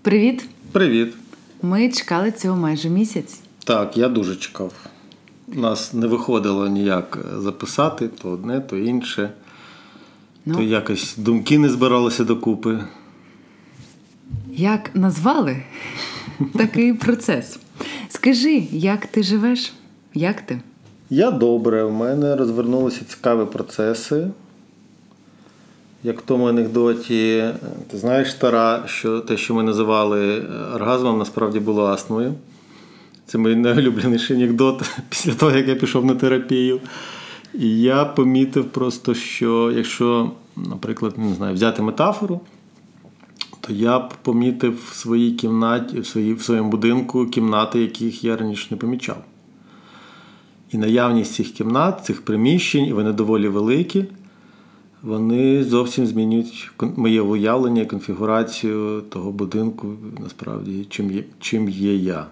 Привіт! Привіт! Ми чекали цього майже місяць. Так, я дуже чекав. У нас не виходило ніяк записати, то одне, то інше. То якось думки не збиралися докупи. Як назвали такий процес? Скажи, як ти живеш? Як ти? Я добре, в мене розвернулися цікаві процеси. Як в тому анекдоті, ти знаєш, Тара, що те, що ми називали оргазмом, насправді було астмою. Це мій найулюбленіший анекдот після того, як я пішов на терапію. І я помітив просто, що якщо, наприклад, не знаю, взяти метафору, то я б помітив в своїй кімнаті, в своєму будинку кімнати, яких я раніше не помічав. І наявність цих кімнат, цих приміщень, і вони доволі великі, вони зовсім змінюють моє уявлення, конфігурацію того будинку, насправді, чим є я.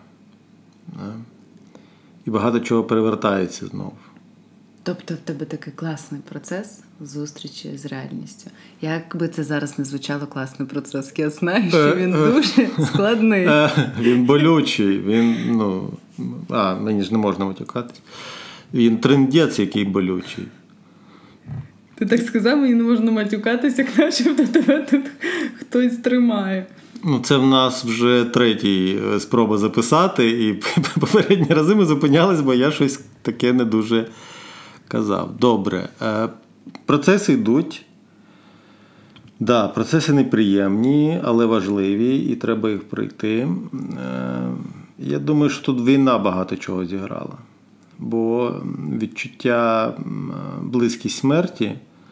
І багато чого перевертається знову. Тобто в тебе такий класний процес зустрічі з реальністю. Як би це зараз не звучало, класний процес, я знаю, що він дуже складний. Він болючий, мені ж не можна матюкатись. Він трындець, який болючий. Ти так сказав, мені не можна матюкатися, як начебто тебе тут хтось тримає. Це в нас вже третій спроба записати, і попередні рази ми зупинялись, бо я щось таке не дуже казав. Добре. Процеси йдуть. Да, процеси неприємні, але важливі, і треба їх пройти. Я думаю, що тут війна багато чого зіграла. Бо відчуття близькість смерті,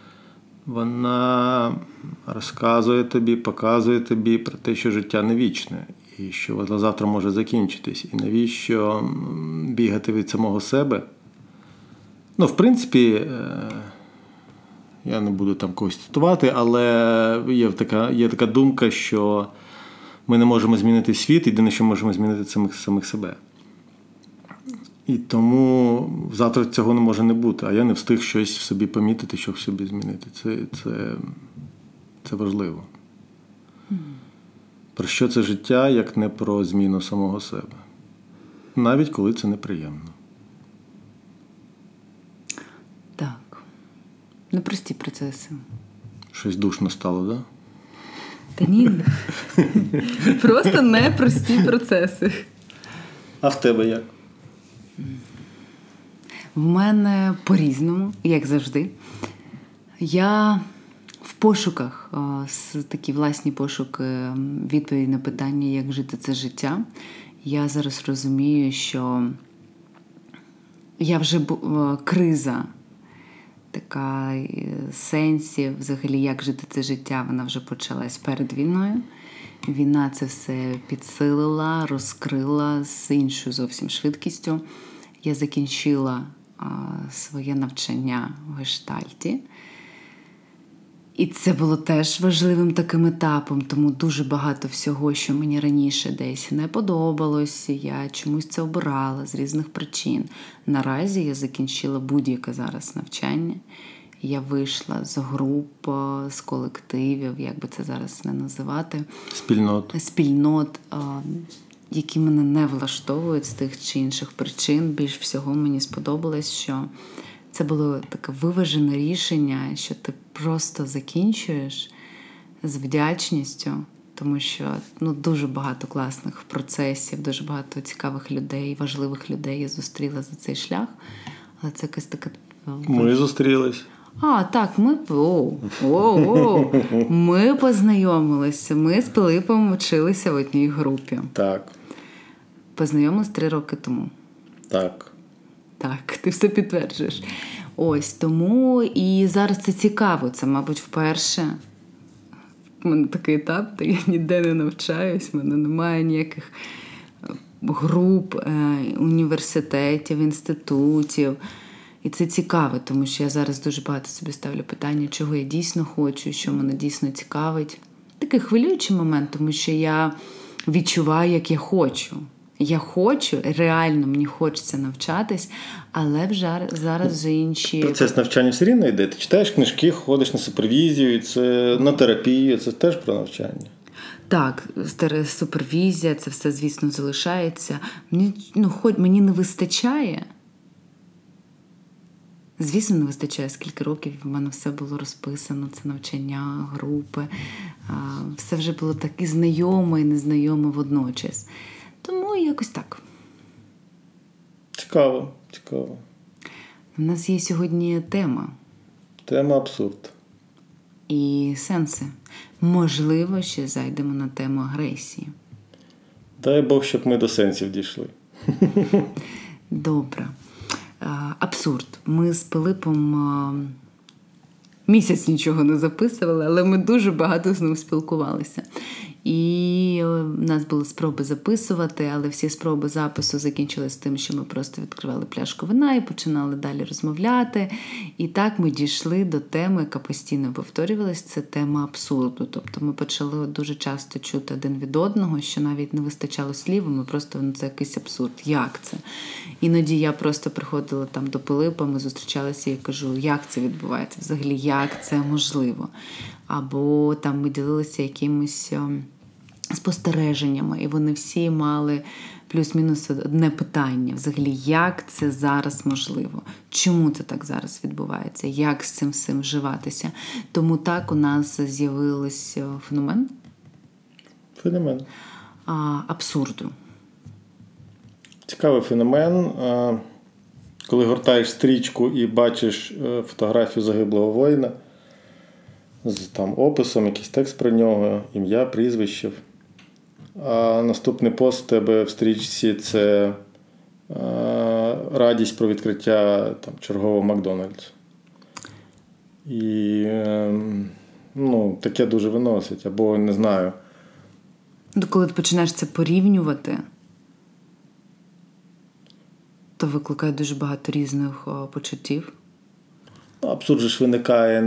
вона розказує тобі, показує тобі про те, що життя не вічне, і що воно завтра може закінчитись. І навіщо бігати від самого себе? В принципі, я не буду там когось цитувати, але є така думка, що ми не можемо змінити світ, єдине, що можемо змінити, це самих себе. І тому завтра цього не може не бути, а я не встиг щось в собі помітити, щоб в собі змінити. Це важливо. Про що це життя, як не про зміну самого себе? Навіть коли це неприємно. Так. Непрості процеси. Щось душно стало, так? Та ні. Просто непрості процеси. А в тебе як? В мене по-різному, як завжди. Я в пошуках, такі власні пошуки відповіді на питання, як жити це життя. Я зараз розумію, що я вже криза, така сенсі, взагалі, як жити це життя, вона вже почалась перед війною. Війна це все підсилила, розкрила з іншою зовсім швидкістю. Я закінчила своє навчання в гештальті. І це було теж важливим таким етапом, тому дуже багато всього, що мені раніше десь не подобалося, я чомусь це обирала з різних причин. Наразі я закінчила будь-яке зараз навчання. Я вийшла з груп, з колективів, як би це зараз не називати. Спільнот, які мене не влаштовують з тих чи інших причин. Більш всього мені сподобалось, що це було таке виважене рішення, що ти просто закінчуєш з вдячністю, тому що дуже багато класних процесів, дуже багато цікавих людей, важливих людей я зустріла за цей шлях. Але це якась така... Ми зустрілись. Так, ми познайомилися. Ми з Пилипом вчилися в одній групі. Так. Познайомилися 3 роки тому. Так. Так, ти все підтверджуєш. Ось, тому і зараз це цікаво. Це, мабуть, вперше. У мене такий етап, де я ніде не навчаюсь, в мене немає ніяких груп, університетів, інститутів. І це цікаво, тому що я зараз дуже багато собі ставлю питання, чого я дійсно хочу, що мене дійсно цікавить. Такий хвилюючий момент, тому що я відчуваю, як я хочу. Я хочу, реально мені хочеться навчатись, але зараз вже інші... Процес навчання все рівно йде. Ти читаєш книжки, ходиш на супервізію, це на терапію, це теж про навчання. Так, супервізія, це все, звісно, залишається. Мені не вистачає. Звісно, не вистачає, скільки років в мене все було розписано, це навчання, групи. Все вже було так і знайоме, і незнайоме водночас. Тому якось так. Цікаво. У нас є сьогодні тема. Тема абсурд. І сенси. Можливо, ще зайдемо на тему агресії. Дай Бог, щоб ми до сенсів дійшли. Добре. Абсурд. Ми з Пилипом місяць нічого не записували, але ми дуже багато з ним спілкувалися. І в нас були спроби записувати, але всі спроби запису закінчились тим, що ми просто відкривали пляшку вина і починали далі розмовляти. І так ми дійшли до теми, яка постійно повторювалась, це тема абсурду. Тобто ми почали дуже часто чути один від одного, що навіть не вистачало слів, ми просто, це якийсь абсурд. Як це? Іноді я просто приходила там до Пилипа, ми зустрічалися і кажу, як це відбувається? Взагалі, як це можливо? Або там ми ділилися якимось спостереженнями, і вони всі мали плюс-мінус одне питання. Взагалі, як це зараз можливо? Чому це так зараз відбувається? Як з цим всім вживатися? Тому так у нас з'явився феномен. Абсурду. Цікавий феномен. Коли гортаєш стрічку і бачиш фотографію загиблого воїна з там описом, якийсь текст про нього, ім'я, прізвище. А наступний пост в тебе в стрічці – це радість про відкриття там, чергового Макдональдсу. І таке дуже виносить. Або, не знаю. Коли ти починаєш це порівнювати, то викликає дуже багато різних почуттів. Абсурд же ж виникає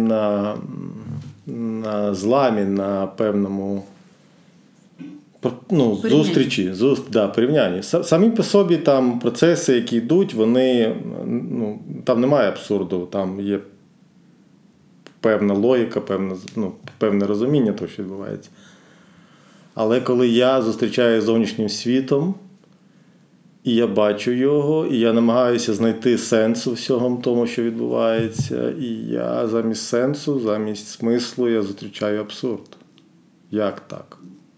на зламі, на певному зустрічі, порівнянні. Самі по собі там процеси, які йдуть, вони, там немає абсурду, там є певна логіка, певне розуміння того, що відбувається. Але коли я зустрічаюся з зовнішнім світом, і я бачу його, і я намагаюся знайти сенс у всьому тому, що відбувається, і я замість сенсу, замість смислу я зустрічаю абсурд. Як так?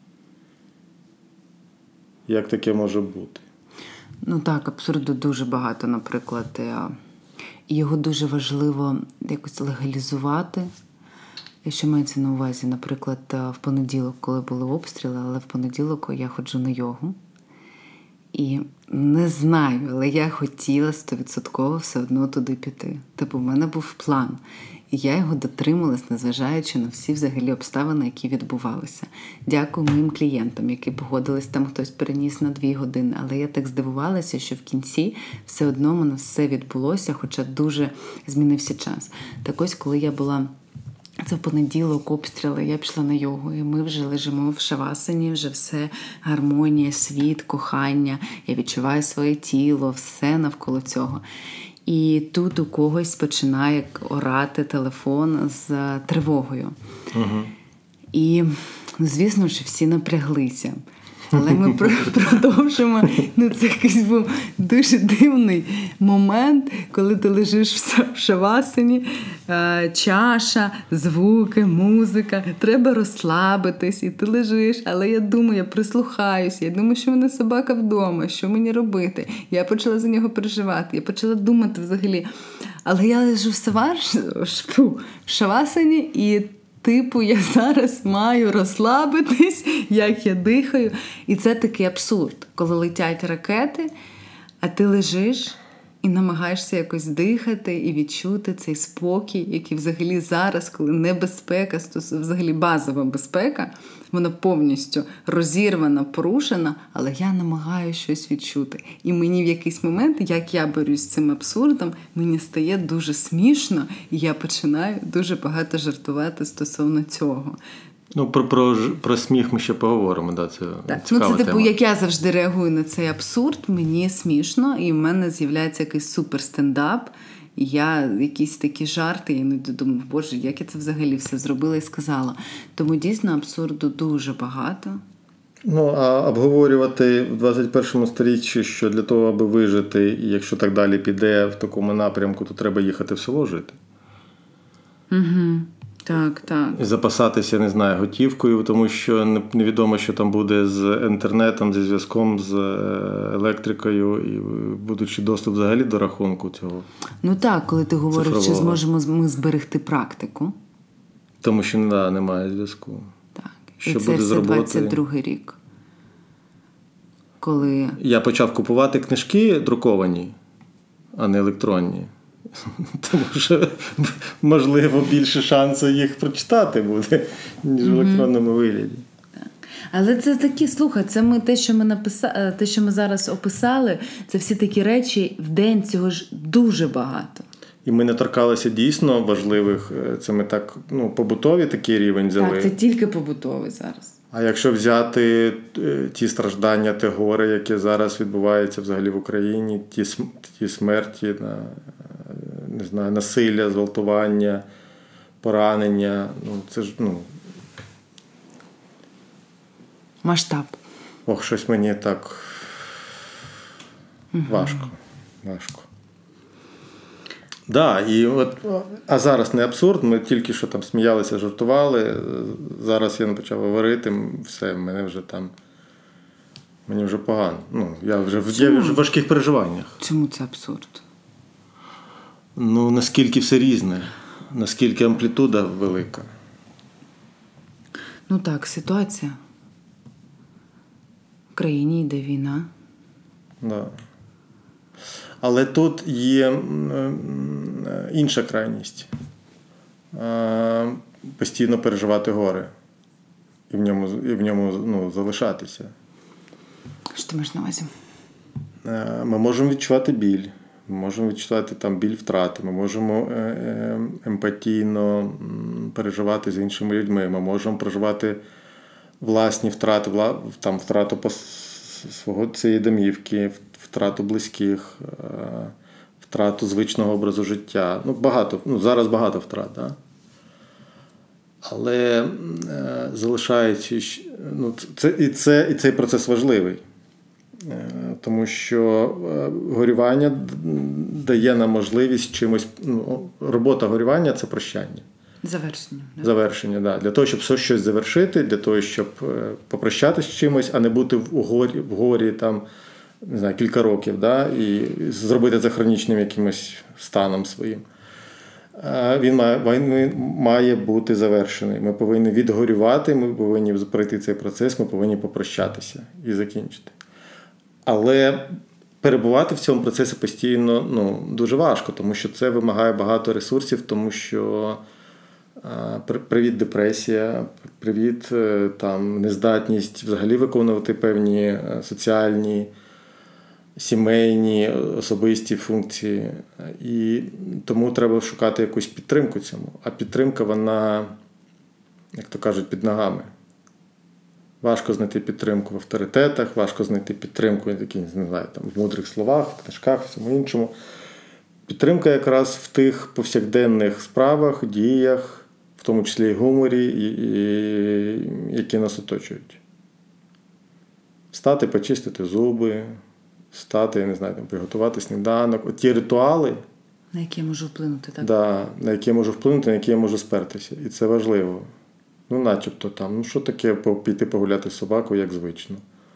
Як таке може бути? Так, абсурду дуже багато, наприклад. І його дуже важливо якось легалізувати. Що мається на увазі, наприклад, в понеділок, коли були обстріли, але в понеділок я ходжу на йогу. І не знаю, але я хотіла 100% все одно туди піти. В мене був план. І я його дотрималась, незважаючи на всі взагалі обставини, які відбувалися. Дякую моїм клієнтам, які погодились, там хтось переніс на 2 години. Але я так здивувалася, що в кінці все одно в мене все відбулося, хоча дуже змінився час. Так ось, коли я була... Це в понеділок, обстріли, я пішла на йогу, і ми вже лежимо в шавасані, вже все гармонія, світ, кохання. Я відчуваю своє тіло, все навколо цього. І тут у когось починає орати телефон з тривогою. Угу. І, звісно, що всі напряглися. Але ми продовжимо. Це якийсь був дуже дивний момент, коли ти лежиш в шавасані, чаша, звуки, музика. Треба розслабитись, і ти лежиш. Але я думаю, я прислухаюся, я думаю, що в мене собака вдома, що мені робити. Я почала за нього переживати, я почала думати взагалі. Але я лежу в шавасані і я зараз маю розслабитись, як я дихаю. І це такий абсурд, коли летять ракети, а ти лежиш і намагаєшся якось дихати і відчути цей спокій, який взагалі зараз, коли небезпека, взагалі базова безпека, вона повністю розірвана, порушена, але я намагаюся щось відчути. І мені в якийсь момент, як я борюсь з цим абсурдом, мені стає дуже смішно, і я починаю дуже багато жартувати стосовно цього. Про сміх ми ще поговоримо, це цікава тема. Як я завжди реагую на цей абсурд, мені смішно, і в мене з'являється якийсь суперстендап, І я якісь такі жарти, я іноді думаю, боже, як я це взагалі все зробила і сказала. Тому дійсно абсурду дуже багато. Ну, а обговорювати в 21 сторіччі, що для того, аби вижити, і якщо так далі піде в такому напрямку, то треба їхати в село жити. Угу. Так. І запасатися, не знаю, готівкою, тому що невідомо, що там буде з інтернетом, зі зв'язком, з електрикою, і будучи доступ взагалі до рахунку цього. Ну так, коли ти говориш, цифрового. чи зможемо ми зберегти практику. Тому що немає зв'язку. Так. Що і це буде все з роботою? 22-й рік. Коли... Я почав купувати книжки друковані, а не електронні. Тому що, можливо, більше шансу їх прочитати буде, ніж в електронному вигляді. Але це такі, слухай, це ми те, що ми написали, те, що ми зараз описали, це всі такі речі, в день цього ж дуже багато. І ми не торкалися дійсно важливих, це ми так, побутові такий рівень взяли. Так, це тільки побутовий зараз. А якщо взяти ті страждання, те горе, яке зараз відбувається взагалі в Україні, ті смерті, не знаю, насилля, зґвалтування, поранення, це ж, Масштаб. щось мені так важко. А зараз не абсурд, ми тільки що там сміялися, жартували, зараз я почав говорити, все, мені вже погано. Я вже в важких переживаннях. Чому це абсурд? Наскільки все різне, наскільки амплітуда велика. Так, ситуація. В країні йде війна. Да. Але тут є інша крайність. Постійно переживати горе. І в ньому залишатися. Що ти маєш на увазі? Ми можемо відчувати біль. Ми можемо відчувати біль втрати. Ми можемо емпатійно переживати з іншими людьми. Ми можемо проживати власні втрати, втрату цієї домівки, втрату близьких, втрату звичного образу життя. Зараз багато втрат, да? Але залишається, і цей процес важливий. Тому що горювання дає нам можливість чимось, робота горювання – це прощання. Завершення, да. Для того, щоб щось завершити, для того, щоб попрощатися з чимось, а не бути в горі не знаю, кілька років, да, і зробити це хронічним якимось станом своїм. Він має бути завершений. Ми повинні відгорювати, ми повинні пройти цей процес, ми повинні попрощатися і закінчити. Але перебувати в цьому процесі постійно дуже важко, тому що це вимагає багато ресурсів, тому що привіт депресія, привіт нездатність взагалі виконувати певні соціальні, сімейні, особисті функції. І тому треба шукати якусь підтримку цьому. А підтримка, вона, як то кажуть, під ногами. Важко знайти підтримку в авторитетах, важко знайти підтримку в мудрих словах, в книжках, всьому іншому. Підтримка якраз в тих повсякденних справах, діях, в тому числі і гуморі, які нас оточують. Встати, почистити зуби, встати, приготувати сніданок. Ті ритуали, на які я можу вплинути, так? Да, на які я можу вплинути, на які я можу спертися. І це важливо. Начебто що таке піти погуляти з собакою, як звично?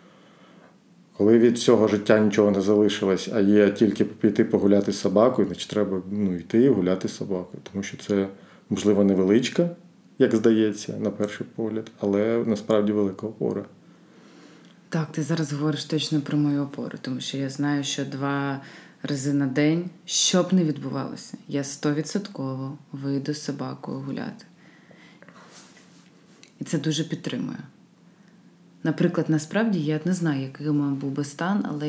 Коли від всього життя нічого не залишилось, а є тільки піти погуляти з собакою, значить треба йти і гуляти з собакою. Тому що це, можливо, невеличка, як здається, на перший погляд, але насправді велика опора. Так, ти зараз говориш точно про мою опору, тому що я знаю, що 2 рази на день, що б не відбувалося, я 100% вийду з собакою гуляти. І це дуже підтримує. Наприклад, насправді, я не знаю, який у мене був би стан, але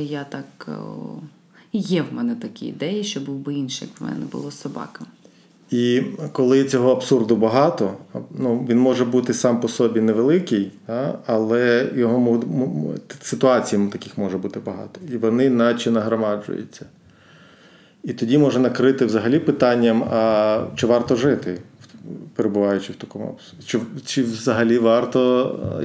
є в мене такі ідеї, що був би інший, як в мене було з собаками. І коли цього абсурду багато, він може бути сам по собі невеликий, але ситуацій таких може бути багато. І вони наче нагромаджуються. І тоді може накрити взагалі питанням, а чи варто жити, перебуваючи в такому абсурді? Чи взагалі варто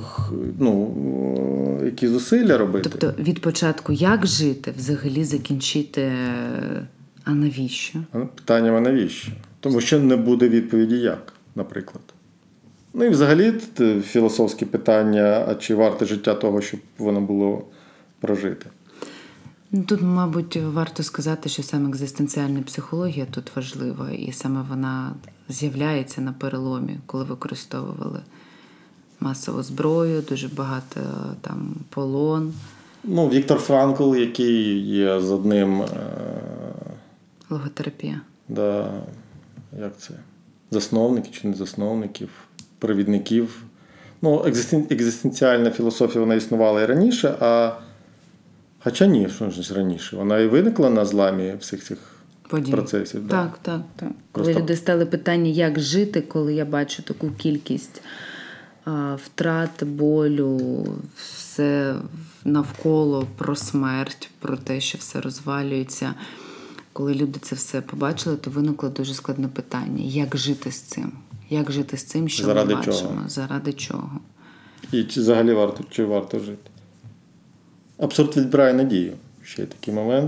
які зусилля робити? Тобто від початку як жити, взагалі закінчити, а навіщо? Питанням, а навіщо? Тому що не буде відповіді як, наприклад. Ну і взагалі філософське питання, а чи варте життя того, щоб воно було прожити? Тут, мабуть, варто сказати, що саме екзистенціальна психологія тут важлива, і саме вона з'являється на переломі, коли використовували масову зброю, дуже багато там полон. Ну, Віктор Франкл, який є з одним... Логотерапія. Да, як це? Засновників чи не засновників, провідників. Ну, екзистенціальна філософія, вона існувала і раніше, Хоча ні, що ж раніше. Вона і виникла на зламі всіх цих процесів. Так. Коли люди стали питання, як жити, коли я бачу таку кількість втрат, болю, все навколо про смерть, про те, що все розвалюється. Коли люди це все побачили, то виникло дуже складне питання. Як жити з цим? Як жити з цим, що ми бачимо? Чого? Заради чого? І чи взагалі варто жити? Абсурд відбирає надію. Ще є такий момент.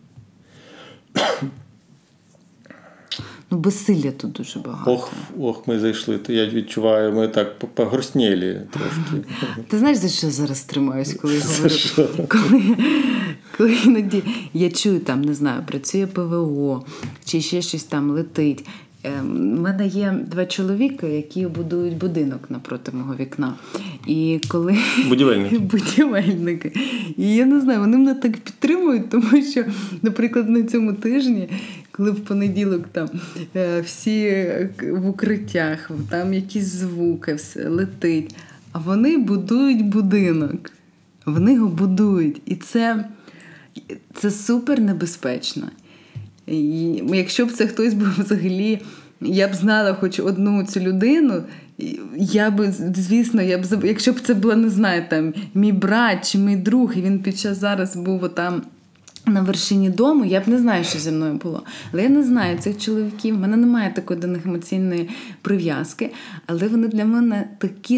Ну, безсилля тут дуже багато. Ох, ми зайшли. Я відчуваю, ми так погорснєлі трошки. Ти знаєш, за що зараз тримаюсь, коли я говорю? Коли іноді я чую, там, не знаю, працює ПВО, чи ще щось там летить. У мене є 2 чоловіка, які будують будинок напроти мого вікна. І коли... Будівельники. І я не знаю, вони мене так підтримують, тому що, наприклад, на цьому тижні, коли в понеділок там всі в укриттях, там якісь звуки, все летить, а вони будують будинок. Вони його будують. І це супер небезпечно. І якщо б це хтось був взагалі, я б знала хоч одну цю людину, я б, звісно, якщо б це була, не знаю, там, мій брат чи мій друг, і він під час зараз був там на вершині дому, я б не знаю, що зі мною було. Але я не знаю цих чоловіків, в мене немає такої до них емоційної прив'язки, але вони для мене такі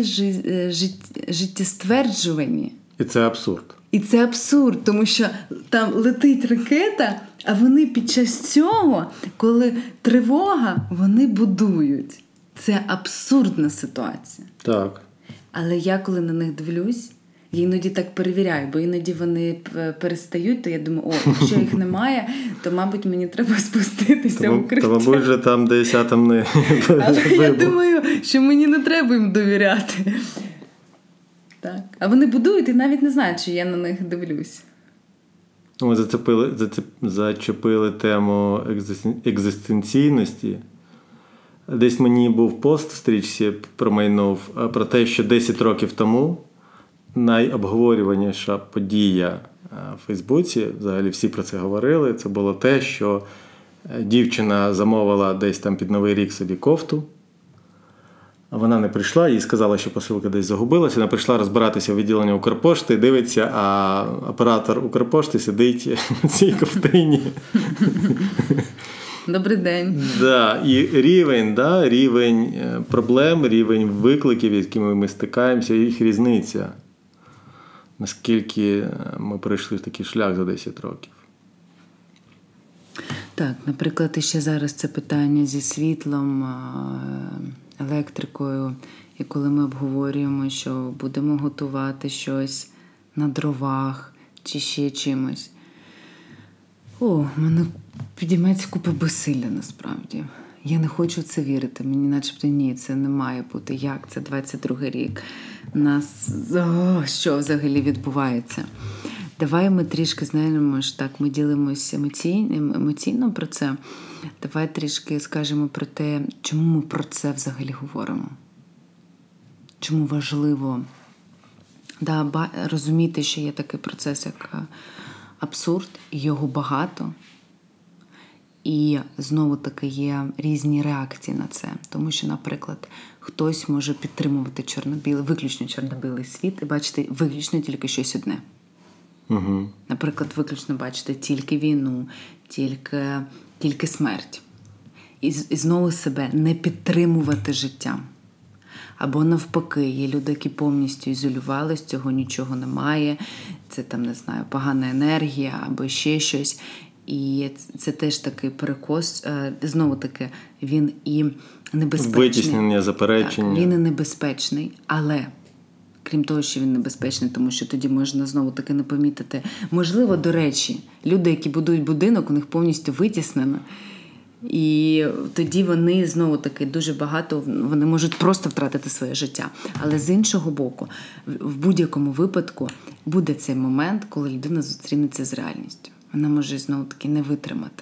життєстверджувані. І це абсурд. І це абсурд, тому що там летить ракета, а вони під час цього, коли тривога, вони будують. Це абсурдна ситуація. Так. Але я, коли на них дивлюсь, я іноді так перевіряю, бо іноді вони перестають, то я думаю, якщо їх немає, то, мабуть, мені треба спуститися в укриття. То, мабуть, вже там десь атомний Але я думаю, що мені не треба їм довіряти. Так. А вони будують і навіть не знають, чи я на них дивлюсь. Ми зачепили тему екзистенційності. Десь мені був пост в стрічці промайнув про те, що 10 років тому найобговорюваніша подія в Фейсбуці, взагалі всі про це говорили, це було те, що дівчина замовила десь там під Новий рік собі кофту. Вона не прийшла, їй сказала, що посилка десь загубилася. Вона прийшла розбиратися в відділенні Укрпошти, дивиться, а оператор Укрпошти сидить в цій ковтині. Добрий день. Да, і рівень проблем, рівень викликів, з якими ми стикаємося, їх різниця. Наскільки ми пройшли такий шлях за 10 років. Так, наприклад, іще зараз це питання зі світлом, електрикою, і коли ми обговорюємо, що будемо готувати щось на дровах чи ще чимось. В мене підіймається купа безсилля насправді. Я не хочу це вірити. Мені начебто ні, це не має бути. Як це 22-й рік? Що взагалі відбувається? Давай ми трішки, знаємо, ми ділимося емоційно про це. Давай трішки скажемо про те, чому ми про це взагалі говоримо. Чому важливо розуміти, що є такий процес, як абсурд, і його багато. І знову-таки є різні реакції на це. Тому що, наприклад, хтось може підтримувати виключно чорно-білий світ і бачити виключно тільки щось одне. Угу. Наприклад, виключно бачити тільки війну, тільки смерть. І знову себе не підтримувати життям. Або навпаки, є люди, які повністю ізолювались, цього нічого немає, це там, не знаю, погана енергія або ще щось. І це теж такий перекос, знову таки, він і небезпечний. Витіснення, заперечення. Так, він і небезпечний, але крім того, що він небезпечний, тому що тоді можна знову таки не помітити. Можливо, до речі, люди, які будують будинок, у них повністю витіснено. І тоді вони, знову таки, дуже багато, вони можуть просто втратити своє життя. Але з іншого боку, в будь-якому випадку буде цей момент, коли людина зустрінеться з реальністю. Вона може, знову таки, не витримати.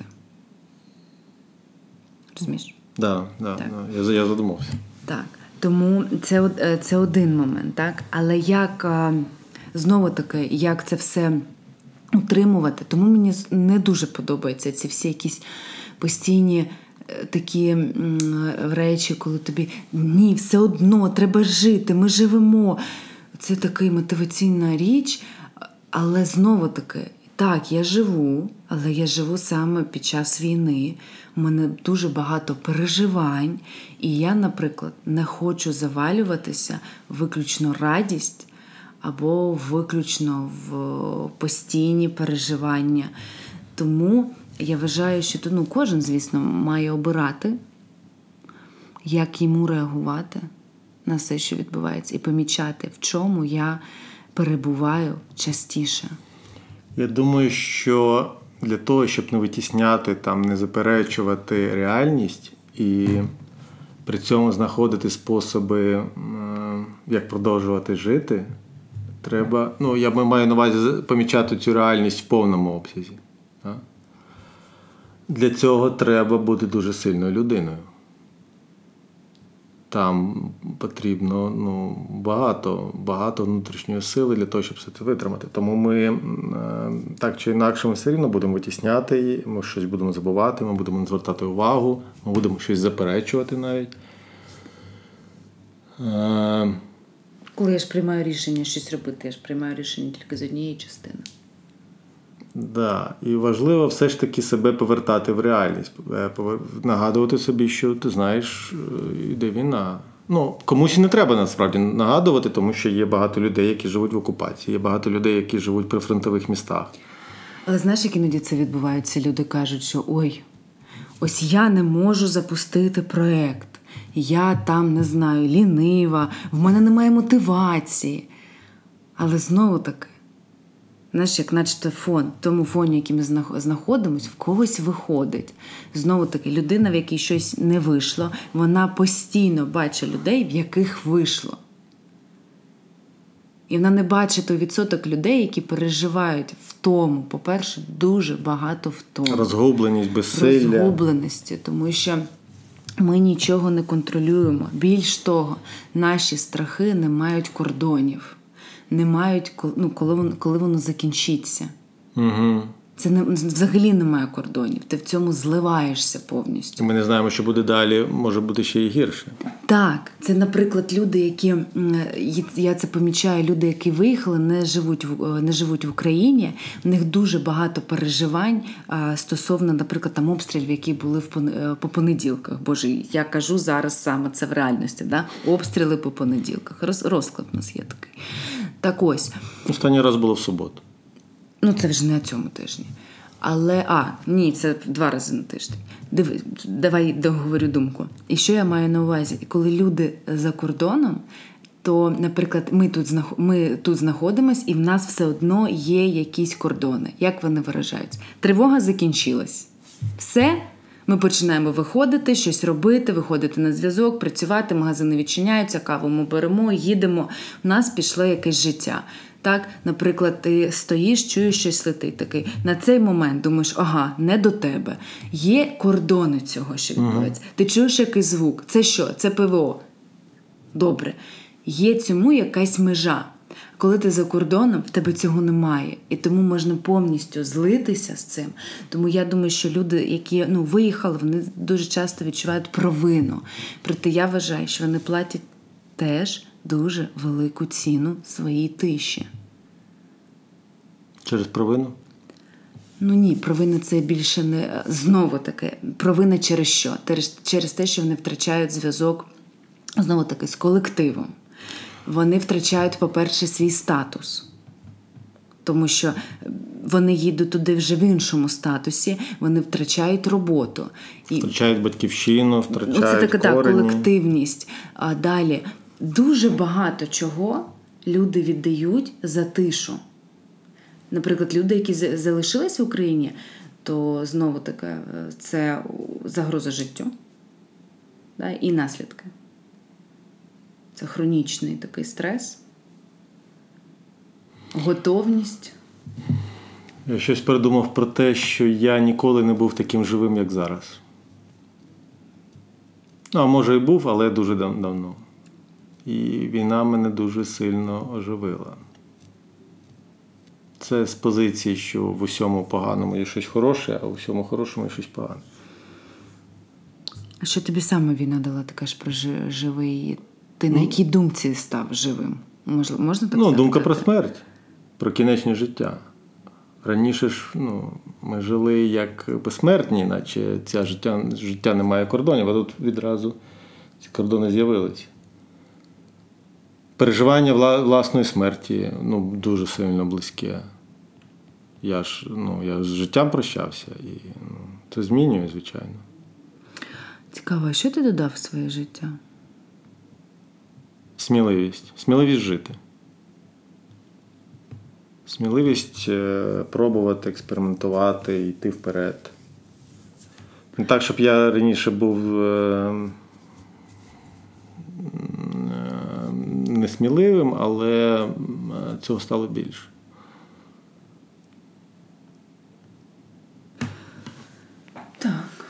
Розумієш? Так. Я задумався. Так. Тому це один момент, так? Але як, знову таки, як це все утримувати? Тому мені не дуже подобаються ці всі якісь постійні такі речі, коли тобі ні, все одно, треба жити, ми живемо. Це така мотиваційна річ, але знову таки, так, я живу, але я живу саме під час війни. У мене дуже багато переживань, і я, наприклад, не хочу завалюватися в виключно радість або виключно в постійні переживання. Тому я вважаю, що кожен, звісно, має обирати, як йому реагувати на все, що відбувається, і помічати, в чому я перебуваю частіше. Я думаю, що для того, щоб не витісняти, не заперечувати реальність і при цьому знаходити способи, як продовжувати жити, треба, я маю на увазі помічати цю реальність в повному обсязі. Так? Для цього треба бути дуже сильною людиною. Там потрібно багато внутрішньої сили для того, щоб все це витримати. Тому ми так чи інакше ми все рівно будемо витісняти її, ми щось будемо забувати, ми будемо не звертати увагу, ми будемо щось заперечувати навіть. Коли я ж приймаю рішення щось робити, я ж приймаю рішення тільки з однієї частини. Да. І важливо все ж таки себе повертати в реальність, нагадувати собі, що ти знаєш, йде війна. Комусь не треба насправді нагадувати, тому що є багато людей, які живуть в окупації, є багато людей, які живуть при фронтових містах. Але знаєш, як іноді це відбувається? Люди кажуть, що ось я не можу запустити проєкт, я там, не знаю, лінива, в мене немає мотивації. Але знову таки, знаєш, як наче фон, в тому фоні, який ми знаходимося, в когось виходить. Знову таки, людина, в якій щось не вийшло, вона постійно бачить людей, в яких вийшло. І вона не бачить той відсоток людей, які переживають втому. По-перше, дуже багато втому. Розгубленість, безсилля. Розгубленості, тому що ми нічого не контролюємо. Більш того, наші страхи не мають кордонів. Не мають, коли воно закінчиться. Угу. Це взагалі немає кордонів. Ти в цьому зливаєшся повністю. Ми не знаємо, що буде далі, може бути ще і гірше. Так, це, наприклад, люди, які, я це помічаю, люди, які виїхали, не живуть в Україні, в них дуже багато переживань стосовно, наприклад, там обстрілів, які були по понеділках. Боже, я кажу зараз саме це в реальності, да? Обстріли по понеділках. Розклад у нас є такий. Так ось. Останній раз було в суботу. Це вже не на цьому тижні. Але, ні, це 2 рази на тиждень. Давай договорю думку. І що я маю на увазі? Коли люди за кордоном, то, наприклад, ми тут знаходимося, і в нас все одно є якісь кордони. Як вони виражаються? Тривога закінчилась. Все, ми починаємо виходити, щось робити, виходити на зв'язок, працювати, магазини відчиняються, каву ми беремо, їдемо. У нас пішло якесь життя. Так, наприклад, ти стоїш, чуєш, щось летить такий. На цей момент думаєш, не до тебе. Є кордони цього, що відбувається. Ти чуєш якийсь звук. Це що? Це ПВО. Добре. Є цьому якась межа. Коли ти за кордоном, в тебе цього немає. І тому можна повністю злитися з цим. Тому я думаю, що люди, які виїхали, вони дуже часто відчувають провину. Проте я вважаю, що вони платять теж дуже велику ціну своїй тиші. Через провину? Ну ні, провина це більше не... Знову таки, провина через що? Через те, що вони втрачають зв'язок, знову таки, з колективом. Вони втрачають, по-перше, свій статус. Тому що вони їдуть туди вже в іншому статусі, вони втрачають роботу. Втрачають батьківщину, втрачають це така корені. колективність. А далі дуже багато чого люди віддають за тишу. Наприклад, люди, які залишились в Україні, то знову таки це загроза життю, да, і наслідки. Це хронічний такий стрес, готовність. Я щось передумав про те, що я ніколи не був таким живим, як зараз. Ну, а може і був, але дуже давно. І війна мене дуже сильно оживила. Це з позиції, що в усьому поганому є щось хороше, а в усьому хорошому є щось погане. А що тобі саме війна дала, така ж про живий? Ти на якій думці став живим? Можна так сказати? Думка про смерть, про кінечне життя. Раніше ж ми жили як безсмертні, наче це життя не має кордонів, а тут відразу ці кордони з'явилися. Переживання власної смерті дуже сильно близьке. Я з життям прощався, і це змінює, звичайно. Цікаво, а що ти додав в своє життя? Сміливість. Сміливість жити. Сміливість пробувати, експериментувати, йти вперед. Не так, щоб я раніше був несміливим, але цього стало більше. Так.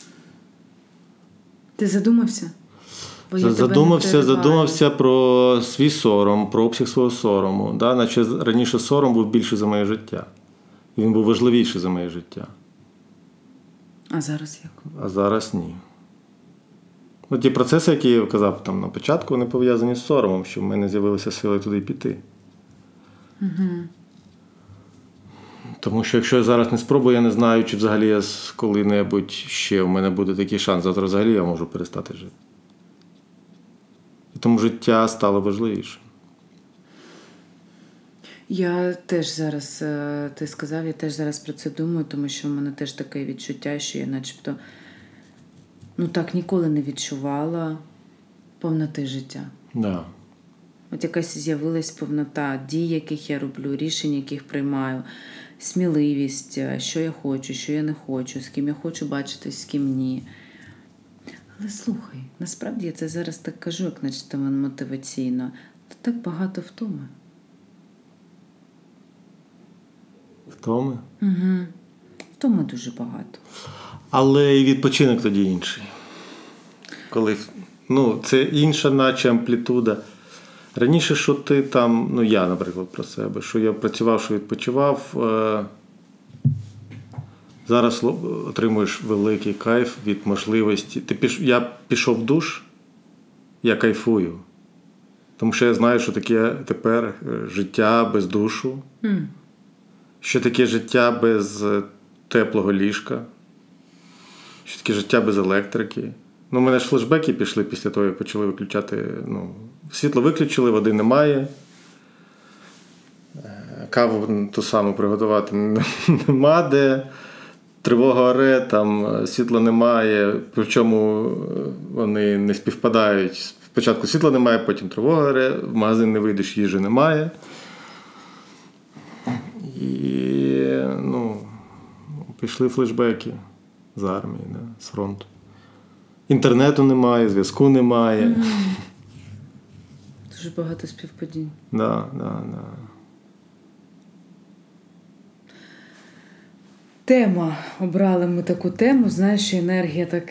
Ти задумався? Задумався про свій сором, про обсяг свого сорому. Да? Наче раніше сором був більший за моє життя. Він був важливіший за моє життя. А зараз як? А зараз ні. Ті процеси, які я казав там на початку, вони пов'язані з соромом, що в мене з'явилися сили туди піти. Угу. Тому що якщо я зараз не спробую, я не знаю, чи взагалі я коли-небудь ще в мене буде такий шанс. Завтра взагалі я можу перестати жити. І тому життя стало важливіше. Я теж зараз, ти сказав, я теж зараз про це думаю, тому що в мене теж таке відчуття, що я начебто так ніколи не відчувала повноти життя. Да. От якась з'явилась повнота дій, яких я роблю, рішень, яких приймаю, сміливість, що я хочу, що я не хочу, з ким я хочу бачитись, з ким ні. Але слухай, насправді я це зараз так кажу, як начебто мотиваційно, так багато втоми. Втоми? Угу. Втоми дуже багато. Але і відпочинок тоді інший. Коли, це інша наче амплітуда. Раніше, що ти там, я, наприклад, про себе, що я працював, що відпочивав, зараз отримуєш великий кайф від можливості. Я пішов в душ, я кайфую. Тому що я знаю, що таке тепер життя без душу, що таке життя без теплого ліжка, що таке життя без електрики. У мене ж флешбеки пішли після того, як почали виключати. Світло виключили, води немає. Каву ту саму приготувати нема де. Тривога оре, там світла немає. Причому вони не співпадають. Спочатку світла немає, потім тривога оре, в магазин не вийдеш, їжі немає. І, пішли флешбеки з армії, з фронту. Інтернету немає, зв'язку немає. Дуже багато співпадінь. Да. Тема. Обрали ми таку тему, знаєш, що енергія так...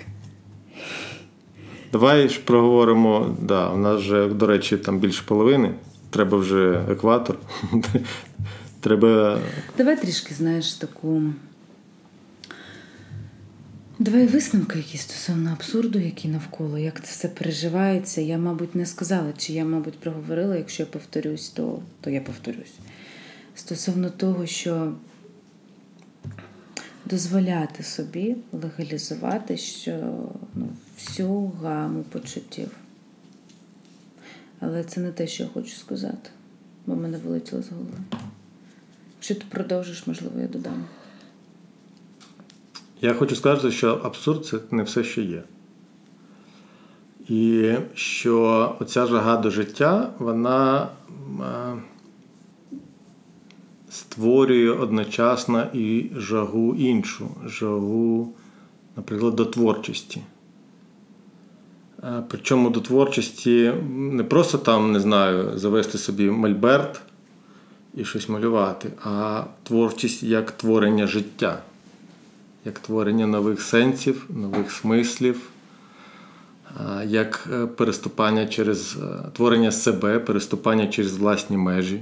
Давай ж проговоримо, у нас вже, до речі, там більше половини. Треба вже екватор. Треба... Давай трішки, знаєш, таку... Давай висновки якісь стосовно абсурду, який навколо, як це все переживається. Я, мабуть, не сказала, чи я, мабуть, проговорила. Якщо я повторюсь, то я повторюсь. стосовно того, що дозволяти собі легалізувати всю гаму почуттів. Але це не те, що я хочу сказати, бо мене вилетіло з голови. Якщо ти продовжиш, можливо, я додам. Я хочу сказати, що абсурд – це не все, що є. І що оця жага до життя, вона створює одночасно і жагу іншу. Жагу, наприклад, до творчості. Причому до творчості не просто там, не знаю, завести собі мольберт і щось малювати, а творчість як творення життя, як творення нових сенсів, нових смислів, як переступання через творення себе, переступання через власні межі,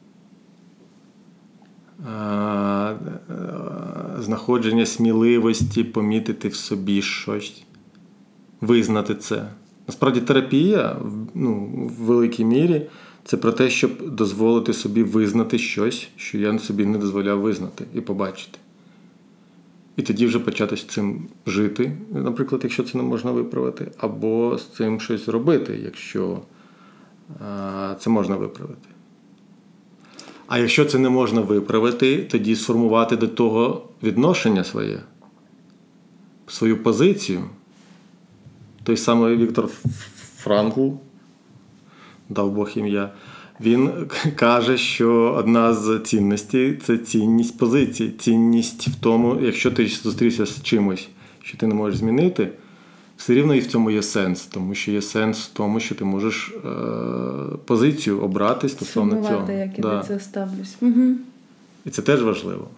знаходження сміливості помітити в собі щось, визнати це. Насправді терапія, в великій мірі, це про те, щоб дозволити собі визнати щось, що я собі не дозволяв визнати і побачити. І тоді вже почати з цим жити, наприклад, якщо це не можна виправити, або з цим щось робити, якщо це можна виправити. А якщо це не можна виправити, тоді сформувати до того відношення своє, свою позицію. Той самий Віктор Франкл, дав Бог ім'я, він каже, що одна з цінностей – це цінність позиції. Цінність в тому, якщо ти зустрівся з чимось, що ти не можеш змінити, все рівно і в цьому є сенс. Тому що є сенс в тому, що ти можеш позицію обрати стосовно цього. Сумувати, як я до цього ставлюсь. Угу. І це теж важливо.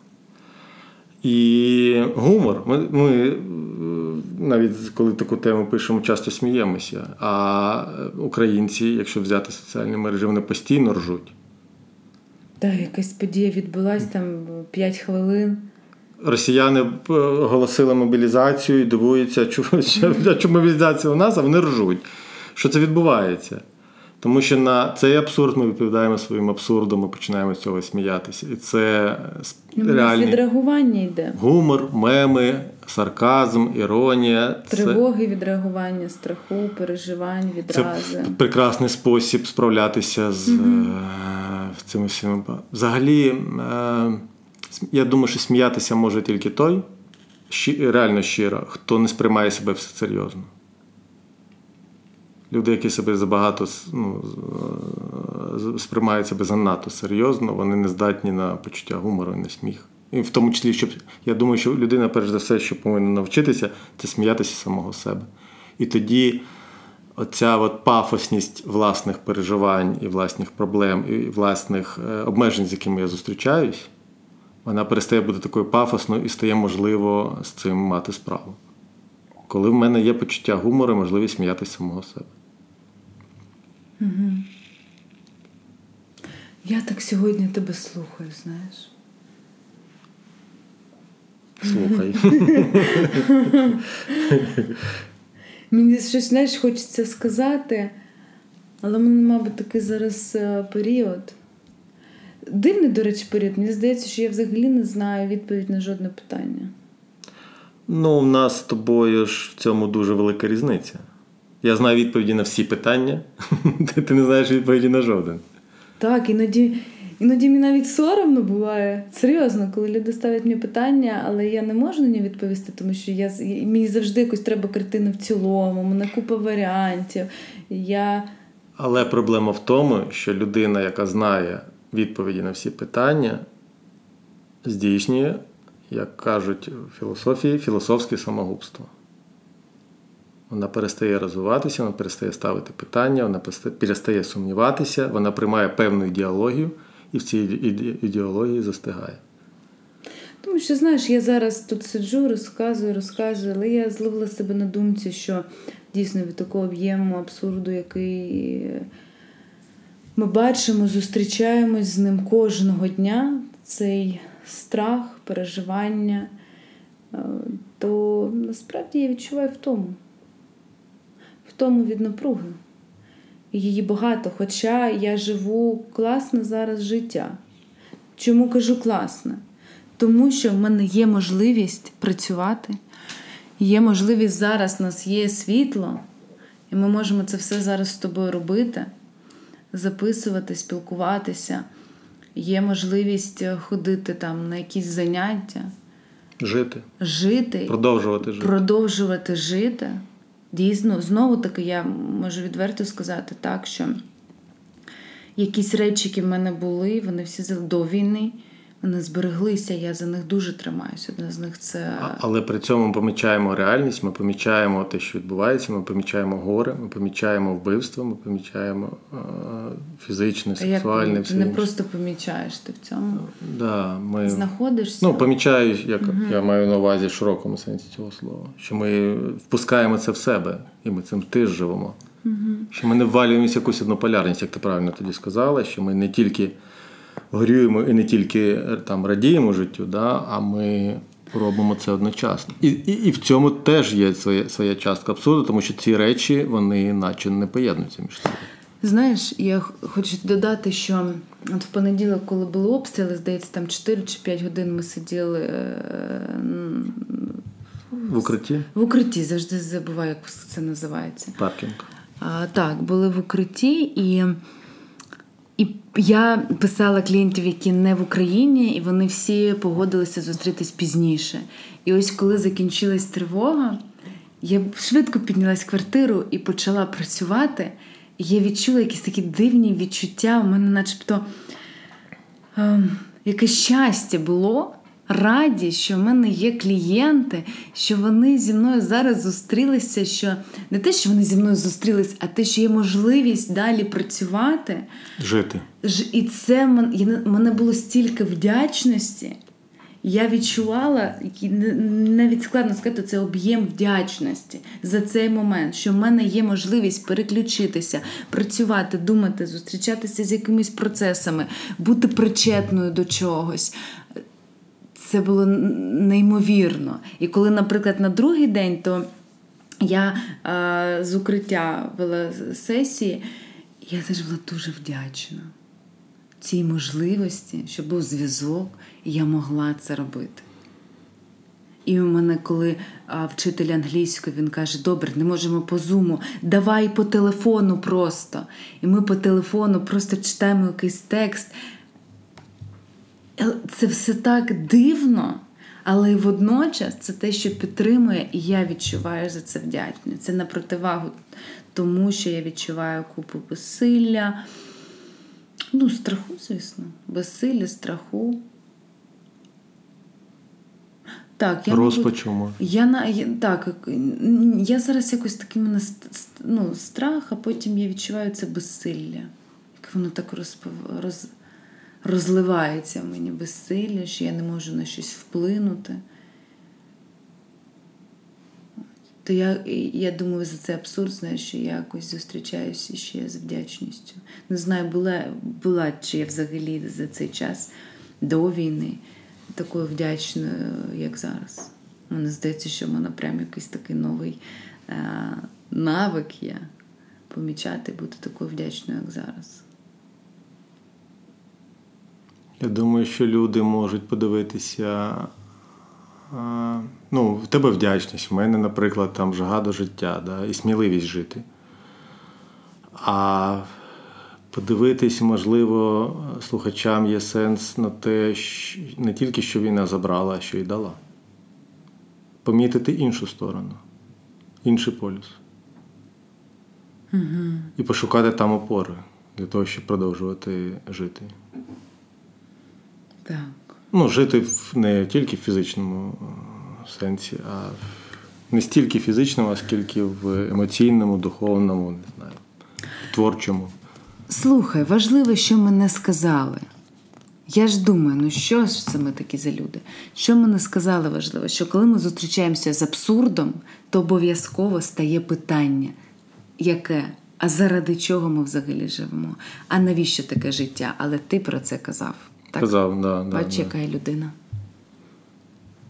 І гумор. Ми навіть коли таку тему пишемо, часто сміємося. А українці, якщо взяти соціальні мережі, вони постійно ржуть. Так, якась подія відбулась, там 5 хвилин. Росіяни оголосили мобілізацію і дивуються, чому мобілізація у нас, а вони ржуть. Що це відбувається? Тому що на цей абсурд ми відповідаємо своїм абсурдом, ми починаємо з цього сміятися. І це реальні... відреагування йде. Гумор, меми, сарказм, іронія. Тривоги, відреагування, страху, переживань, відрази. Це прекрасний спосіб справлятися з цими всіма. Взагалі, я думаю, що сміятися може тільки той, реально щиро, хто не сприймає себе все серйозно. Люди, які себе забагато сприймають себе занадто серйозно, вони не здатні на почуття гумору і на сміх. І в тому числі, я думаю, що людина, перш за все, що повинна навчитися, це сміятися самого себе. І тоді оця пафосність власних переживань і власних проблем, і власних обмежень, з якими я зустрічаюсь, вона перестає бути такою пафосною і стає можливо з цим мати справу. Коли в мене є почуття гумору, можливість сміятися самого себе. Угу. Я так сьогодні тебе слухаю, знаєш. Слухай. Мені щось, знаєш, хочеться сказати, але в мене, мабуть, такий зараз період. Дивний, до речі, період. Мені здається, що я взагалі не знаю відповідь на жодне питання. У нас з тобою ж в цьому дуже велика різниця. Я знаю відповіді на всі питання, ти не знаєш відповіді на жоден. Так, іноді мені навіть соромно буває. Серйозно, коли люди ставлять мені питання, але я не можу на нього відповісти, тому що мені завжди якось треба картину в цілому, мене купа варіантів. Але проблема в тому, що людина, яка знає відповіді на всі питання, здійснює, як кажуть в філософії, філософське самогубство. Вона перестає розвиватися, вона перестає ставити питання, вона перестає сумніватися, вона приймає певну ідеологію і в цій ідеології застигає. Тому що, знаєш, я зараз тут сиджу, розказую, але я зловила себе на думці, що дійсно від такого об'єму абсурду, який ми бачимо, зустрічаємось з ним кожного дня, цей страх, переживання, то насправді я відчуваю втому від напруги. І її багато, хоча я живу класне зараз життя. Чому кажу класне? Тому що в мене є можливість працювати, є можливість зараз, у нас є світло, і ми можемо це все зараз з тобою робити, записувати, спілкуватися. Є можливість ходити там на якісь заняття. Жити. Продовжувати жити. Дійсно, знову-таки я можу відверто сказати так, що якісь речі, які в мене були, вони всі до війни, вони збереглися, я за них дуже тримаюся. Одна з них це... Але при цьому ми помічаємо реальність, ми помічаємо те, що відбувається, ми помічаємо горе, ми помічаємо вбивство, ми помічаємо фізичне, сексуальне. Ти не просто помічаєш, ти в цьому знаходишся? Помічаю, як я маю на увазі в широкому сенсі цього слова, що ми впускаємо це в себе, і ми цим теж живемо. Що ми не ввалюємося в якусь однополярність, як ти правильно тоді сказала, що ми не тільки горюємо і не тільки там радіємо життю, а ми робимо це одночасно. І в цьому теж є своя частка абсурду, тому що ці речі, вони наче не поєднуються між собою. Знаєш, я хочу додати, що от в понеділок, коли були обстріли, здається, там 4 чи 5 годин ми сиділи в укритті? В укритті, завжди забуваю, як це називається. Паркінг. Так, були в укритті, і я писала клієнтів, які не в Україні, і вони всі погодилися зустрітись пізніше. І ось коли закінчилась тривога, я швидко піднялась в квартиру і почала працювати. І я відчула якісь такі дивні відчуття. У мене начебто якесь щастя було, радість, що в мене є клієнти, що вони зі мною зараз зустрілися, що не те, що вони зі мною зустрілись, а те, що є можливість далі працювати. Жити. І це мене було стільки вдячності. Я відчувала, навіть складно сказати, це об'єм вдячності за цей момент, що в мене є можливість переключитися, працювати, думати, зустрічатися з якимись процесами, бути причетною до чогось. Це було неймовірно. І коли, наприклад, на другий день, то я з укриття вела сесії, я теж була дуже вдячна цій можливості, що був зв'язок, і я могла це робити. І у мене, коли вчитель англійської, він каже, добре, не можемо по зуму, давай по телефону просто. І ми по телефону просто читаємо якийсь текст. Це все так дивно, але водночас це те, що підтримує, і я відчуваю за це вдячність. Це на противагу тому, що я відчуваю купу безсилля, страху, звісно, безсилля, страху. Так, розпачу, може. Я зараз якось такий мене страх, а потім я відчуваю це безсилля. Як воно так розливається в мені безсилля, що я не можу на щось вплинути. То я думаю, за це абсурд, знаю, що я якось зустрічаюся ще з вдячністю. Не знаю, була чи я взагалі за цей час до війни такою вдячною, як зараз. Мені здається, що в мене прям якийсь такий новий навик є помічати, бути такою вдячною, як зараз. Я думаю, що люди можуть подивитися, в тебе вдячність, в мене, наприклад, там жага до життя, і сміливість жити. А подивитись, можливо, слухачам є сенс на те, не тільки, що війна забрала, а що й дала. Помітити іншу сторону, інший полюс. Угу. І пошукати там опори для того, щоб продовжувати жити. Так. Жити не тільки в фізичному сенсі, а не стільки фізичному, а скільки в емоційному, духовному, не знаю, творчому. Слухай, важливо, що ми не сказали. Я ж думаю, що ж це ми такі за люди? Що ми не сказали важливо? Що коли ми зустрічаємося з абсурдом, то обов'язково стає питання. Яке? А заради чого ми взагалі живемо? А навіщо таке життя? Але ти про це казав. Так? Казав, да. Бач, яка я людина.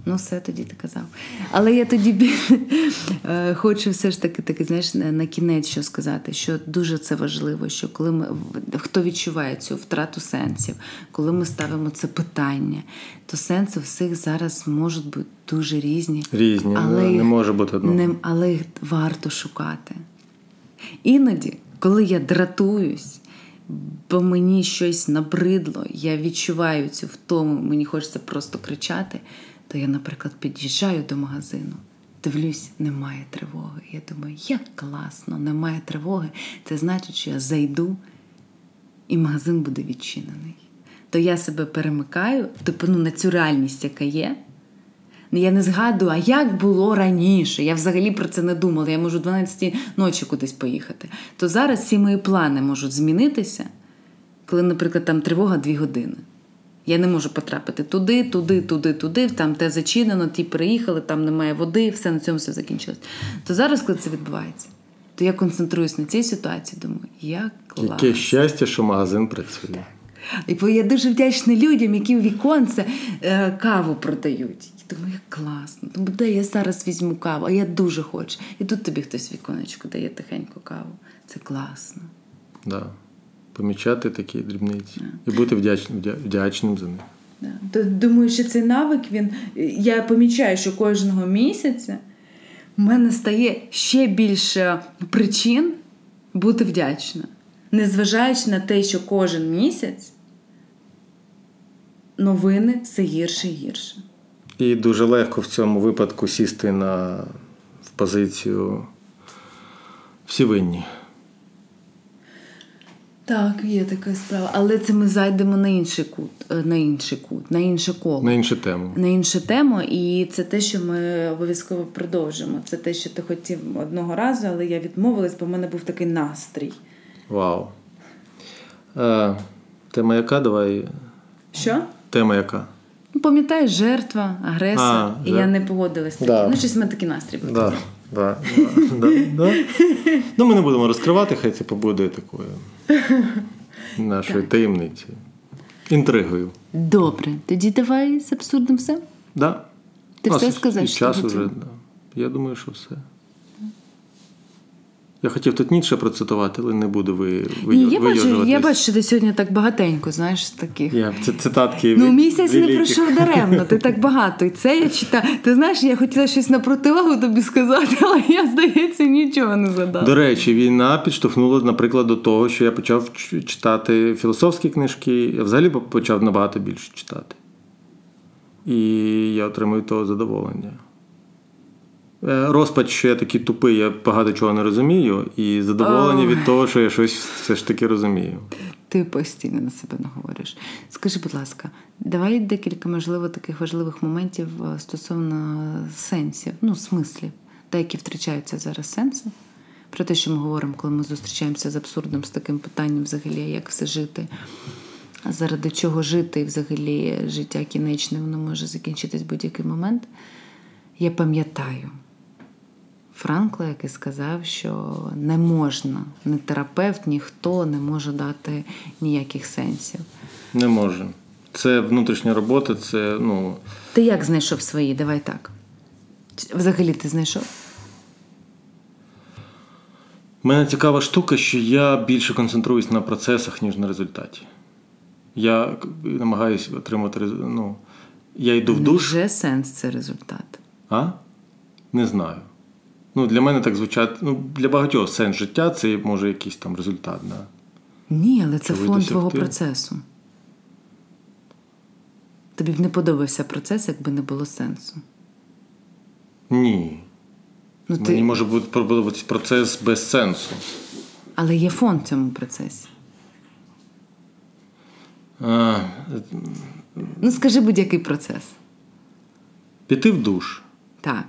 Ну, все, тоді ти казав. Але я тоді хочу все ж таки, знаєш, на кінець що сказати, що дуже це важливо, що коли хто відчуває цю втрату сенсів, коли ми ставимо це питання, то сенси всіх зараз можуть бути дуже різні. Різні, але не може бути одного. Але їх варто шукати. Іноді, коли я дратуюсь, бо мені щось набридло, я відчуваю цю втому, мені хочеться просто кричати, то я, наприклад, під'їжджаю до магазину, дивлюсь, немає тривоги. Я думаю, як класно, немає тривоги. Це значить, що я зайду, і магазин буде відчинений. То я себе перемикаю, на цю реальність, яка є. Я не згадую, а як було раніше. Я взагалі про це не думала. Я можу 12 ночі кудись поїхати. То зараз всі мої плани можуть змінитися, коли, наприклад, там тривога 2 години. Я не можу потрапити туди, там те зачинено, ті переїхали, там немає води, все, на цьому все закінчилось. То зараз, коли це відбувається, то я концентруюсь на цій ситуації, думаю, як класно. Яке щастя, що магазин працює. І я дуже вдячна людям, які в віконце каву продають. Я думаю, як класно. Тому де я зараз візьму каву, а я дуже хочу. І тут тобі хтось в віконечку дає тихенько каву. Це класно. Да. Помічати такі дрібниці. І бути вдячним за них. Да. Думаю, що цей навик, я помічаю, що кожного місяця в мене стає ще більше причин бути вдячна. Незважаючи на те, що кожен місяць новини все гірше і гірше. І дуже легко в цьому випадку сісти в позицію всі винні. Так, є така справа. Але це ми зайдемо на інше коло. На іншу тему. На іншу тему, і це те, що ми обов'язково продовжимо. Це те, що ти хотів одного разу, але я відмовилась, бо в мене був такий настрій. Вау. Тема яка? Давай. Що? Тема яка? Пам'ятаєш, жертва, агресор, і я не погодилась. Да. Щось в мене такий настрій був. Да. Ми не будемо розкривати, хай це побуде такою нашою таємницею. Інтригою. Добре. Тоді давай з абсурдом все? Да. Ти все сказав, що час уже, да. Я думаю, що все. Я хотів тут Ніцше процитувати, але не буду вийожуватись. Я бачу, що ти сьогодні так багатенько, знаєш, таких. Це цитатки місяць не пройшов даремно, ти так багато. І це я читаю. Ти знаєш, я хотіла щось на противагу тобі сказати, але я, здається, нічого не задала. До речі, війна підштовхнула, наприклад, до того, що я почав читати філософські книжки. Я взагалі почав набагато більше читати. І я отримую того задоволення. Розпач, що я такий тупий, я багато чого не розумію, і задоволення від того, що я щось все ж таки розумію. Ти постійно на себе наговориш. Скажи, будь ласка, давай декілька, можливо, таких важливих моментів стосовно сенсів, смислів, які втрачаються зараз сенси. Про те, що ми говоримо, коли ми зустрічаємося з абсурдом, з таким питанням взагалі, як все жити, заради чого жити, і взагалі життя кінечне, воно може закінчитись в будь-який момент. Я пам'ятаю Франкла, який сказав, що не можна, ні терапевт, ніхто не може дати ніяких сенсів. Не може. Це внутрішня робота, це, Ти як знайшов свої? Давай так. Взагалі ти знайшов? У мене цікава штука, що я більше концентруюсь на процесах, ніж на результаті. Я намагаюся отримати, я йду в душ. Вже сенс – це результат. Не знаю. Для мене так звучать, для багатьох сенс життя – це може якийсь там результат. Да? Ні, але це фон твого процесу. Тобі б не подобався процес, якби не було сенсу. Ні. Мені може подобатися процес без сенсу. Але є фон в цьому процесі. Скажи будь-який процес. Піти в душ. Так.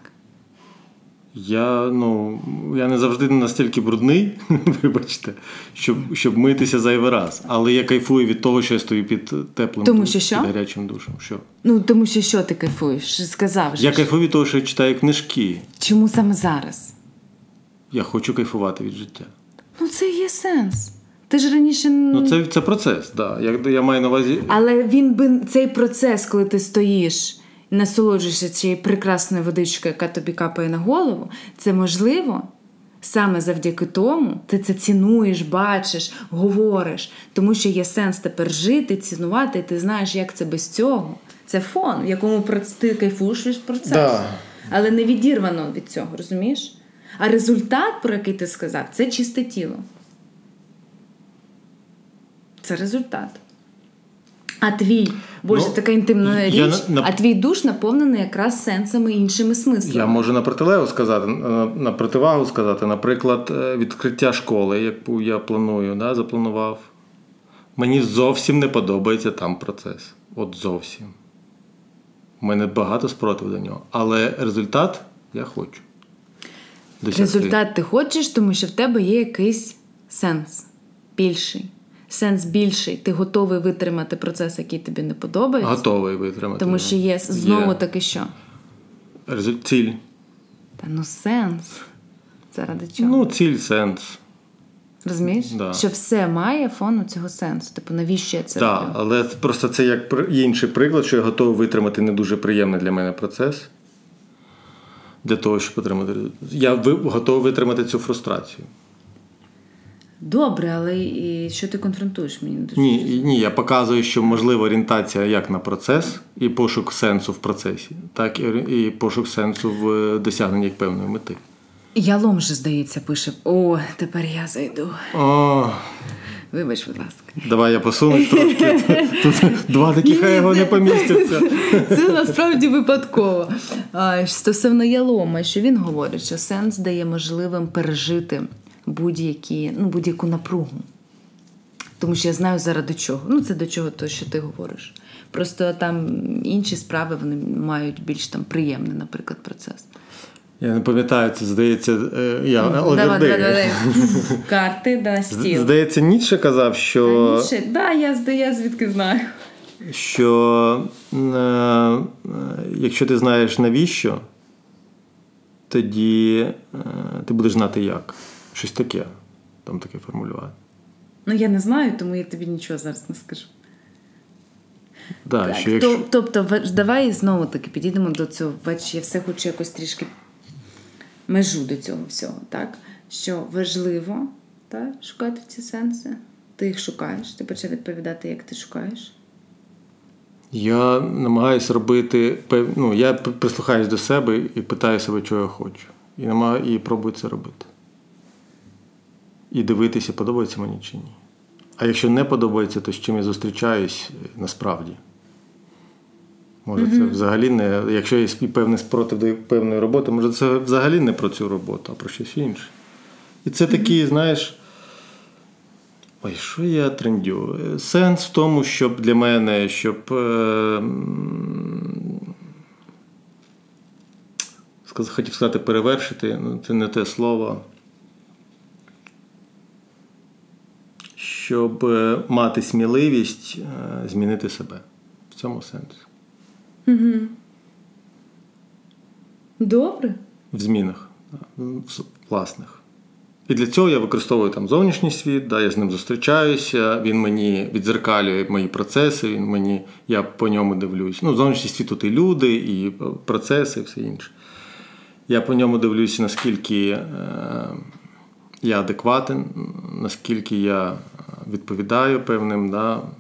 Я не завжди настільки брудний, вибачте, щоб митися зайвий раз. Але я кайфую від того, що я стою під теплим під гарячим душем. Що? Тому що ти кайфуєш? Сказав же. Я кайфую від того, що я читаю книжки. Чому саме зараз? Я хочу кайфувати від життя. Це є сенс. Ти ж раніше... Це процес, так. Да. Я маю на увазі... Але цей процес, коли ти стоїш насолоджуєшся цією прекрасною водичкою, яка тобі капає на голову, це можливо саме завдяки тому, ти це цінуєш, бачиш, говориш, тому що є сенс тепер жити, цінувати, і ти знаєш, як це без цього. Це фон, в якому ти кайфуєш від процесу. Да. Але не відірвано від цього, розумієш? А результат, про який ти сказав, це чисте тіло. Це результат. А твій, така інтимна річ, а твій душ наповнений якраз сенсами і іншими смислами. Я можу на противагу сказати, наприклад, відкриття школи, яку я планую, запланував. Мені зовсім не подобається там процес. От зовсім. У мене багато спротиву до нього. Але результат я хочу досягти. Результат ти хочеш, тому що в тебе є якийсь сенс більший. Сенс більший. Ти готовий витримати процес, який тобі не подобається. Готовий витримати. Тому що є знову таки що? Ціль. Сенс. Заради чого? Ціль, сенс. Розумієш? Да. Що все має фон цього сенсу. Навіщо я це роблю? Так, але просто це як інший приклад, що я готовий витримати не дуже приємний для мене процес. Для того, щоб отримати результат. Я готовий витримати цю фрустрацію. Добре, але і що ти конфронтуєш мені? Ні, я показую, що можлива орієнтація як на процес і пошук сенсу в процесі, так і пошук сенсу в досягненні певної мети. Ялом же, здається, пише: «О, тепер я зайду». Вибач, будь ласка. Давай я посунусь трошки. Тут два таких его не помістяться. Це насправді випадково. Стосовно Ялома, що він говорить, що сенс дає можливим пережити будь-яку напругу. Тому що я знаю заради чого. Це до чого то, що ти говориш. Просто там інші справи, вони мають більш приємний, наприклад, процес. Я не пам'ятаю, це, здається, Давай. Карти на стіл. Здається, Ніцше казав, що... Ніцше? Я звідки знаю. Що якщо ти знаєш навіщо, тоді ти будеш знати як. Щось таке. Там таке формулювання. Я не знаю, тому я тобі нічого зараз не скажу. Да, так, що якщо... Тобто, давай знову-таки підійдемо до цього. Бач, я все хочу якось трішки межу до цього всього, так? Що важливо, так, шукати ці сенси. Ти їх шукаєш, ти почав відповідати, як ти шукаєш. Я намагаюся робити, я прислухаюсь до себе і питаю себе, чого я хочу. І пробую це робити. І дивитися, подобається мені чи ні. А якщо не подобається, то з чим я зустрічаюсь насправді. Може, це взагалі не... Якщо є певний спротив до певної роботи, може, це взагалі не про цю роботу, а про щось інше. І це такі, знаєш... Ой, що я трендю? Сенс в тому, щоб для мене, хотів сказати перевершити, це не те слово. Щоб мати сміливість змінити себе. В цьому сенсі. Угу. Добре. В змінах власних. І для цього я використовую зовнішній світ, я з ним зустрічаюся, він мені віддзеркалює мої процеси, я по ньому дивлюсь. Зовнішній світ тут і люди, і процеси, і все інше. Я по ньому дивлюся, наскільки я адекватен, наскільки я відповідаю певним,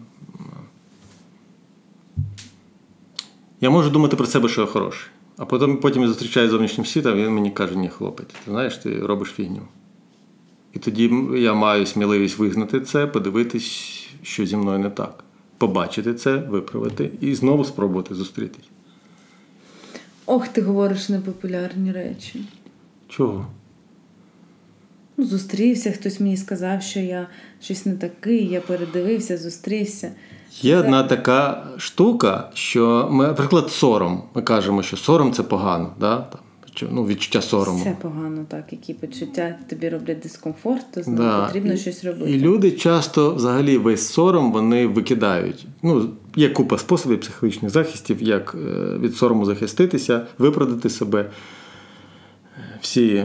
Я можу думати про себе, що я хороший. А потім я зустрічаю зовнішнім світом, і він мені каже: ні, хлопець, ти знаєш, ти робиш фігню. І тоді я маю сміливість визнати це, подивитись, що зі мною не так. Побачити це, виправити і знову спробувати зустрітись. Ох, ти говориш непопулярні речі. Чого? Зустрівся, хтось мені сказав, що я щось не такий, я передивився, зустрівся. Є одна така штука, що, наприклад, сором. Ми кажемо, що сором – це погано, відчуття сорому. Це погано, так. Які почуття тобі роблять дискомфорт, то знову потрібно щось робити. І люди часто взагалі весь сором вони викидають. Є купа способів психологічних захистів, як від сорому захиститися, виправдати себе. Всі...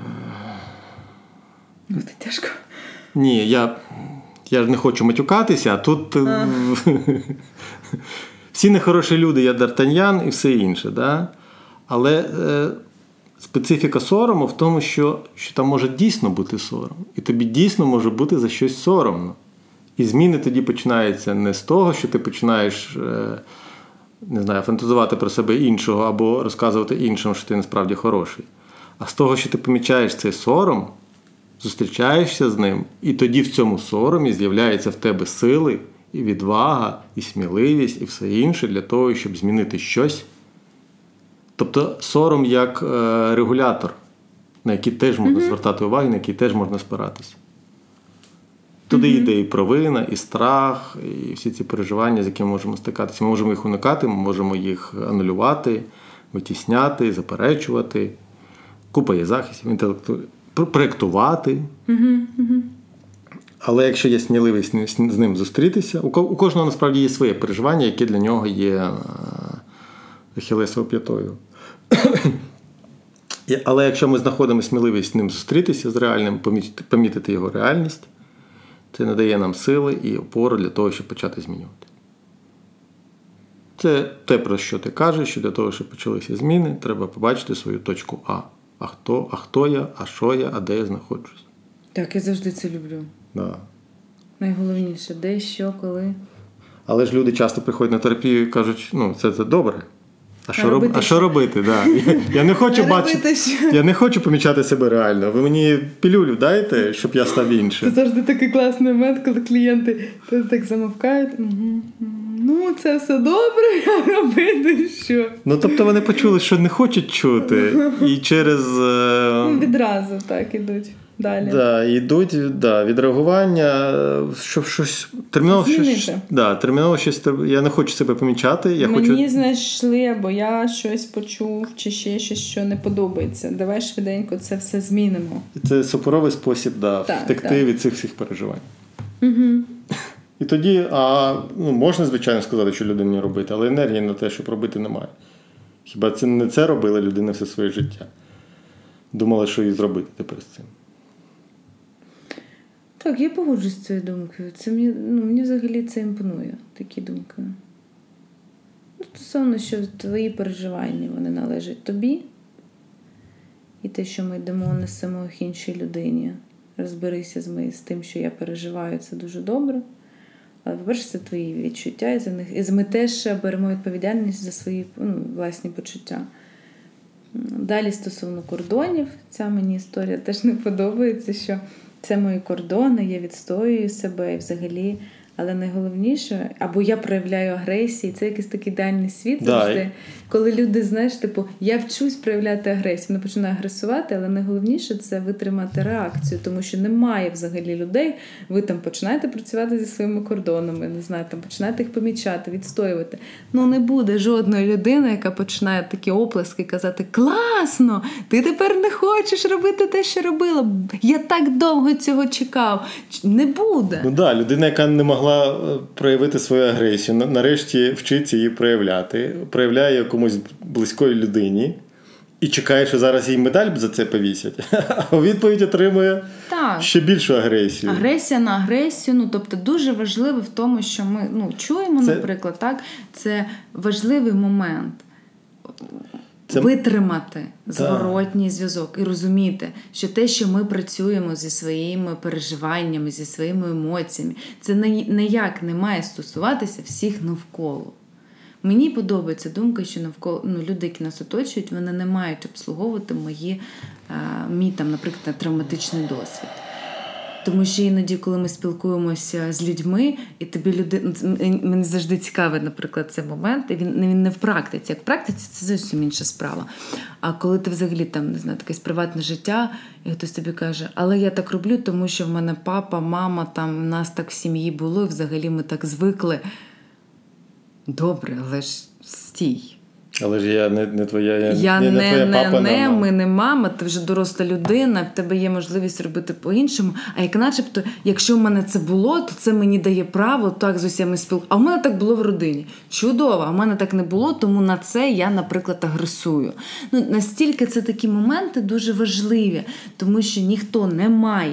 Це тяжко. Ні, я ж не хочу матюкатися, а тут всі нехороші люди, я Д'Артаньян і все інше. Да? Але специфіка сорому в тому, що там може дійсно бути сором. І тобі дійсно може бути за щось соромно. І зміни тоді починаються не з того, що ти починаєш не знаю, фантазувати про себе іншого або розказувати іншим, що ти насправді хороший. А з того, що ти помічаєш цей сором, зустрічаєшся з ним, і тоді в цьому соромі з'являються в тебе сили, і відвага, і сміливість, і все інше для того, щоб змінити щось. Тобто сором як регулятор, на який теж можна звертати увагу, на який теж можна спиратися. Туди йде і провина, і страх, і всі ці переживання, з якими можемо стикатися. Ми можемо їх уникати, ми можемо їх анулювати, витісняти, заперечувати. Купа є захистів, проєктувати. Але якщо є сміливість з ним зустрітися, у кожного насправді є своє переживання, яке для нього є ахілесовою п'ятою. Але якщо ми знаходимо сміливість з ним зустрітися з реальним, помітити його реальність, це надає нам сили і опору для того, щоб почати змінювати. Це те, про що ти кажеш, що для того, щоб почалися зміни, треба побачити свою точку А. А хто я, а що я, а де я знаходжусь. Так, я завжди це люблю. Да. Найголовніше, де, що, коли. Але ж люди часто приходять на терапію і кажуть, це добре. А що робити? Да. Я не хочу помічати себе реально. Ви мені пілюлю дайте, щоб я став іншим. Це завжди такий класний момент, коли клієнти так замовкають. Це все добре, а робити що? Тобто вони почули, що не хочуть чути. І через... Відразу так ідуть. Далі. Йдуть від реагування, що щось терміново щось. Я не хочу себе помічати. Мені знайшли, або я щось почув, чи ще щось, що не подобається. Давай швиденько це все змінимо. Це супоровий спосіб втекти від цих всіх переживань. Угу. І тоді, можна, звичайно, сказати, що людині робити, але енергії на те, щоб робити, немає. Хіба це не це робила людина все своє життя? Думала, що їй зробити тепер з цим. Так, я погоджуюсь з цією думкою. Це мені взагалі це імпонує, такі думки. Стосовно, що твої переживання, вони належать тобі. І те, що ми йдемо, несемо їх іншій людині. Розберися з тим, що я переживаю, це дуже добре. Але, по-перше, це твої відчуття, і ми теж беремо відповідальність за свої власні почуття. Далі, стосовно кордонів, ця мені історія теж не подобається, що це мої кордони, я відстоюю себе і взагалі, але найголовніше, або я проявляю агресію, це якийсь такий ідеальний світ завжди, коли люди, я вчусь проявляти агресію, вони починають агресувати, але найголовніше це витримати реакцію, тому що немає взагалі людей, ви там починаєте працювати зі своїми кордонами, не знаю, там починаєте їх помічати, відстоювати. Не буде жодної людини, яка починає такі оплески казати: класно, ти тепер не хочеш робити те, що робила, я так довго цього чекав. Не буде. Людина, яка не могла проявити свою агресію, нарешті вчиться її проявляти, проявляє комусь близької людині і чекає, що зараз їй медаль за це повісять, а у відповідь отримує ще більшу агресію. Агресія на агресію, тобто дуже важливо в тому, що ми чуємо, наприклад, так, це важливий момент. Витримати зворотній зв'язок і розуміти, що те, що ми працюємо зі своїми переживаннями, зі своїми емоціями, це ніяк не має стосуватися всіх навколо. Мені подобається думка, що навколо люди, які нас оточують, вони не мають обслуговувати мій, наприклад, травматичний досвід. Тому що іноді, коли ми спілкуємося з людьми, і тобі мені завжди цікавий, наприклад, цей момент, і він не в практиці. Як в практиці це зовсім інша справа. А коли ти взагалі таке приватне життя, і хтось тобі каже: але я так роблю, тому що в мене папа, мама, в нас так в сім'ї було, і взагалі ми так звикли. Добре, але ж стій. Але ж я не твоя, я не твоя папа, не ми не мама, ти вже доросла людина, в тебе є можливість робити по-іншому. А як начебто, якщо в мене це було, то це мені дає право так з усіма спілкуватися. А в мене так було в родині. Чудово, а в мене так не було, тому на це я, наприклад, агресую. Настільки це такі моменти дуже важливі, тому що ніхто не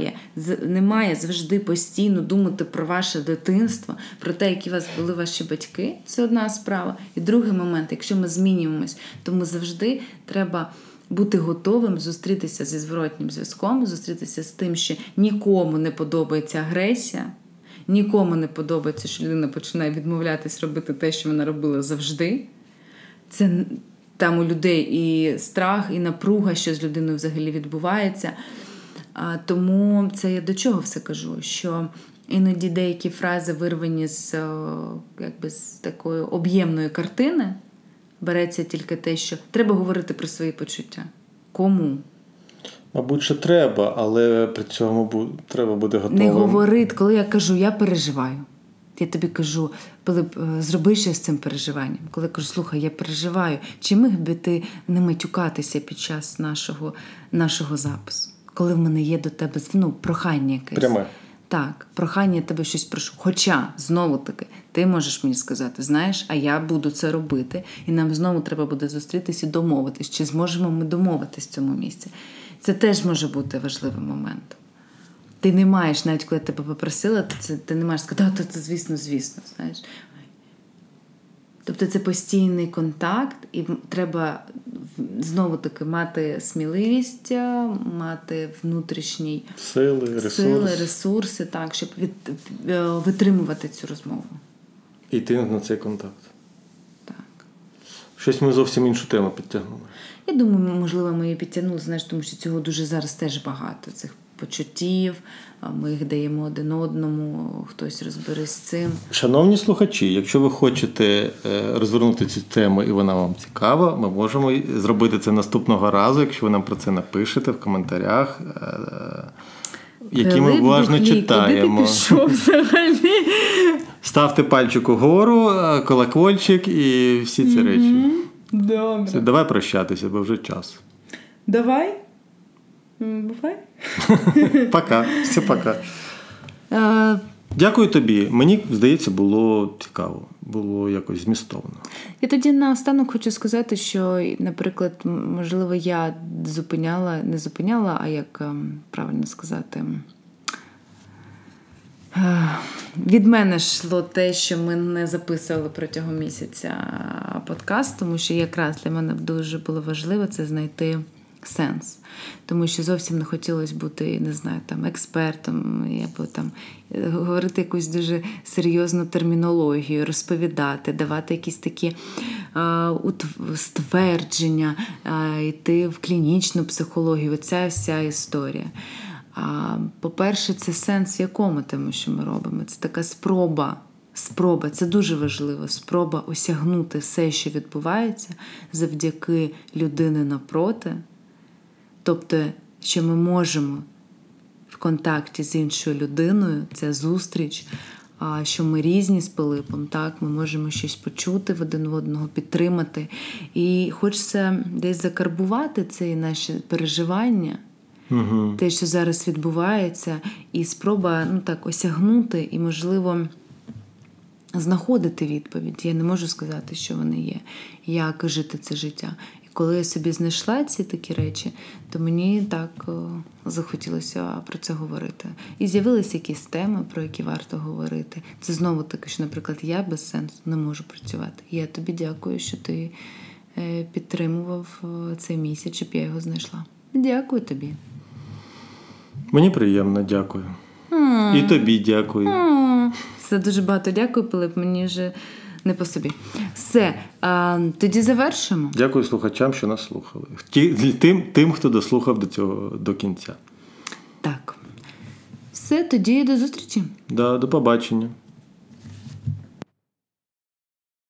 має завжди постійно думати про ваше дитинство, про те, які у вас були ваші батьки. Це одна справа. І другий момент, якщо ми змінюємось, тому завжди треба бути готовим зустрітися зі зворотнім зв'язком, зустрітися з тим, що нікому не подобається агресія, нікому не подобається, що людина починає відмовлятись робити те, що вона робила завжди. Це там у людей і страх, і напруга, що з людиною взагалі відбувається. Тому це я до чого все кажу, що іноді деякі фрази вирвані з такої об'ємної картини, береться тільки те, що треба говорити про свої почуття. Кому? Мабуть, що треба, але при цьому треба бути готовим. Не говорити, коли я кажу, я переживаю. Я тобі кажу, Пилип, зроби щось з цим переживанням. Коли я кажу, слухай, я переживаю, чи міг би ти не матюкатися під час нашого запису? Коли в мене є до тебе прохання якесь. Пряме. Так, прохання, я тебе щось прошу. Хоча, знову-таки, ти можеш мені сказати, знаєш, а я буду це робити, і нам знову треба буде зустрітися і домовитись, чи зможемо ми домовитись в цьому місці. Це теж може бути важливим моментом. Ти не маєш, навіть коли я тебе попросила, ти не маєш сказати, звісно, знаєш. Тобто це постійний контакт, і треба знову-таки мати сміливість, мати внутрішні сили, ресурси, так, щоб витримувати цю розмову. І йти на цей контакт. Так. Щось ми зовсім іншу тему підтягнули. Я думаю, можливо, ми її підтягнули, знаєш, тому що цього дуже зараз теж багато, цих почуттів, ми їх даємо один одному, хтось розбере з цим. Шановні слухачі, якщо ви хочете розвернути цю тему і вона вам цікава, ми можемо зробити це наступного разу, якщо ви нам про це напишете в коментарях, які ми уважно читаємо. Куди ти пішов взагалі? Ставте пальчик угору, колокольчик і всі ці речі. Добре. Давай прощатися, бо вже час. Давай. Бувай. Пока. Все пока. Дякую тобі. Мені, здається, було цікаво. Було якось змістовно. Я тоді наостанок хочу сказати, що, наприклад, можливо, я не зупиняла, а як правильно сказати, від мене йшло те, що ми не записували протягом місяця подкаст, тому що якраз для мене дуже було важливо це знайти сенс. Тому що зовсім не хотілося бути, не знаю, там, експертом, або там говорити якусь дуже серйозну термінологію, розповідати, давати якісь такі ствердження, йти в клінічну психологію. Оця вся історія. По-перше, це сенс в якому тому, що ми робимо. Це така спроба, це дуже важливо, спроба осягнути все, що відбувається завдяки людини напроти. Тобто, що ми можемо в контакті з іншою людиною, ця зустріч, що ми різні з Пилипом, так, ми можемо щось почути в один одного, підтримати. І хочеться десь закарбувати ці наші переживання, те, що зараз відбувається, і спроба осягнути і, можливо, знаходити відповідь. Я не можу сказати, що вони є, як жити це життя. Коли я собі знайшла ці такі речі, то мені так захотілося про це говорити. І з'явилися якісь теми, про які варто говорити. Це знову таки, що, наприклад, я без сенсу не можу працювати. І я тобі дякую, що ти підтримував цей місяць, щоб я його знайшла. Дякую тобі. Мені приємно, дякую. І тобі дякую. Це дуже багато дякую, Пилип, мені вже не по собі. Все, тоді завершимо. Дякую слухачам, що нас слухали. Тим, хто дослухав до кінця. Так. Все, тоді до зустрічі. До побачення.